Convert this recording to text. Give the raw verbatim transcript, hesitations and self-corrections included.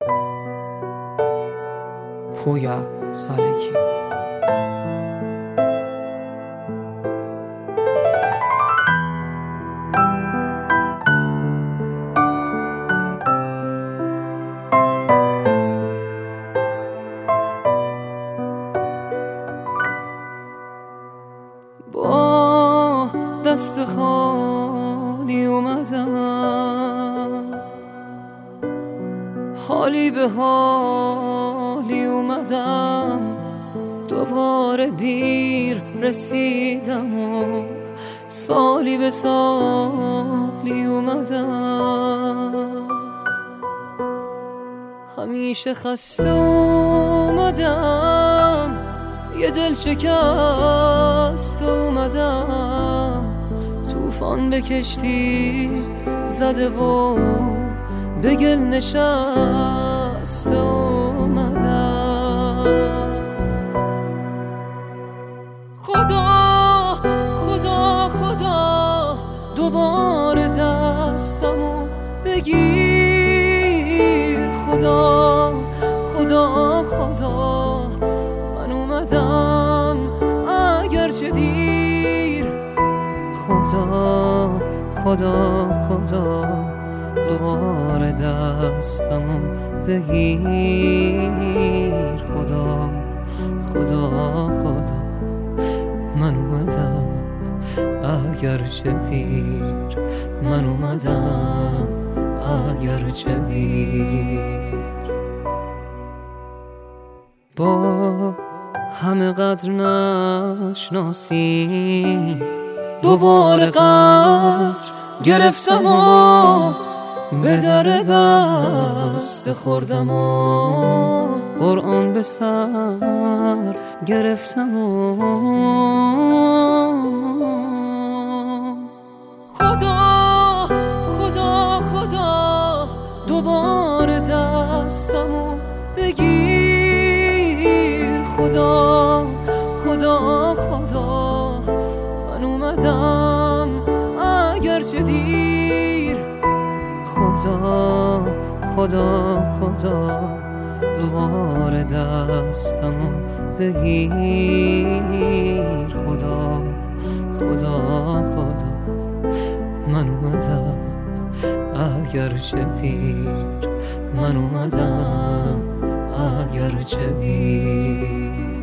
پویا سالگی. با دست خالی اومدم، حالی به حالی اومدم، دوباره دیر رسیدم و سالی به سالی اومدم. همیشه خسته اومدم، یه دل شکست اومدم، طوفان به کشتی زده و به گل نشست اومدم. خدا خدا خدا دوباره دستمو بگیر، خدا خدا خدا من اومدم اگرچه دیر. خدا خدا خدا دوباره دستمو بگیر، خدا خدا خدا من اومدم اگرچه دیر، من اومدم اگرچه دیر. با همه قدر نشناسی دوباره قدر گرفتم و به در بسته خوردم و قرآن به سر گرفتم و خدا خدا خدا دوباره دستمو بگیر، خدا خدا خدا من اومدم اگرچه دیر. خدا خدا خدا دوباره دستمو بگیر، خدا خدا خدا من اومدم اگرچه دیر، من اومدم اگرچه دیر.